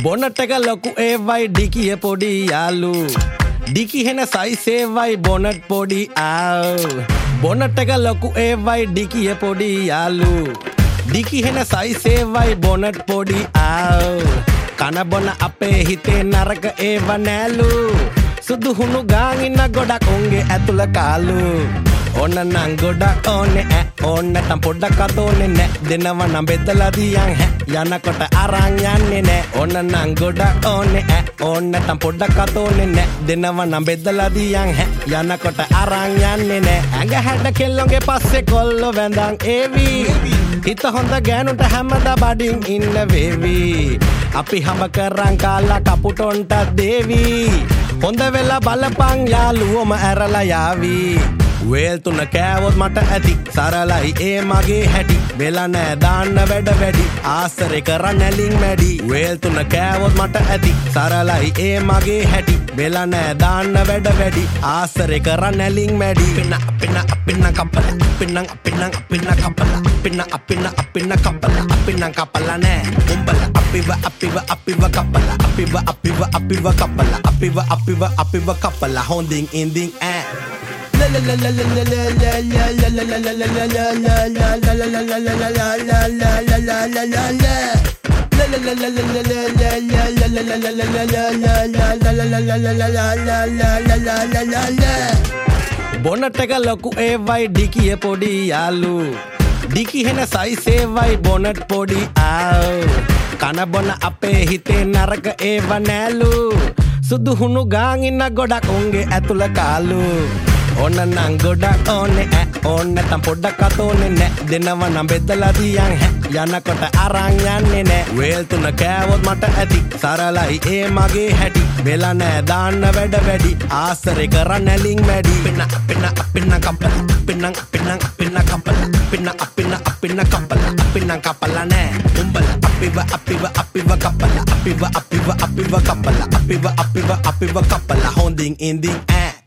bonnet එක ලොකු ඒවයි ඩිකිය පොඩි යාලු ඩිකි හෙන සයිස් ඒවයි බොනට් පොඩි ආව් බොනට් එක ලොකු ඒවයි ඩිකිය පොඩි යාලු ඩිකි හෙන සයිස් ඒවයි බොනට් පොඩි ආව් කන බොන අපේ හිතේ නරක ඒව නෑලු සුදු හුණු ගාන් ඉන්න ගොඩක් උන්ගේ ඇතුළ කාලු ඕන්න නම් ගොඩක් ඕනේ ඈ ඕන්න නැත්තම් පොඩ්ඩක් අතෝනේ නෑ දෙනව නම් බෙදලා දියන් හැ යනකොට අරන් යන්නේ නෑ ඕන්න නම් ගොඩක් ඕනේ ඈ ඕන්න නැත්තම් පොඩ්ඩක් අතෝනේ නෑ දෙනව නම් බෙදලා දියන් හැ යනකොට අරන් යන්නේ නෑ ඇඟ හැඩ කෙල්ලොන්ගේ පස්සේ කොල්ලෝ වැඳන් ඒවි හිත හොඳ ගෑනුන්ට හැමදා බඩින් ඉන්න වේවි අපි හැම කරන් කාලා කපුටොන්ට දේවි හොඳ වෙලා බලපන් යාළුවෝම ඇරලා යාවි වේල් තුන කෑවොත් මට ඇති සරලයි ඒ මගේ හැටි වෙලා නෑ දාන්න වැඩ වැඩි ආසරේ කරන් නැලින් මැඩි වේල් තුන කෑවොත් මට ඇති සරලයි ඒ මගේ හැටි වෙලා නෑ දාන්න වැඩ වැඩි ආසරේ කරන් නැලින් මැඩි පින්න කපල පින්න කපල පින්න කපල නෑ උඹල අපිව කපල හොඳින් ඉඳින් ඈ බොනට් එක ලොකු ඒවයි ඩිකිය පොඩි යාලු ඩිකි හෙන සයිස් ඒවයි බොනට් පොඩි ආව් කන බොන අපේ හිතේ නරක ඒව නෑලු සුදු හුණු ගාන් ඉන්න ගොඩක් උන්ගේ ඇතුළ කාලු ඕන්න නම් ගොඩක් ඕනේ ඈ ඕන්න නැත්තම් පොඩ්ඩක් අතෝනේ නෑ දෙනව නම් බෙදලා දියන් හැ යනකොට අරන් යන්නේ නෑ වේල් තුන කෑවොත් මට ඇති සරලයි ඒ මගේ හැටි වෙලා නෑ දාන්න වැඩ වැඩි ආසරේ කරන් නැලින් මැඩි පින්න කපල නෑ උඹල අපිව කපල හොඳින් ඉඳින් ඈ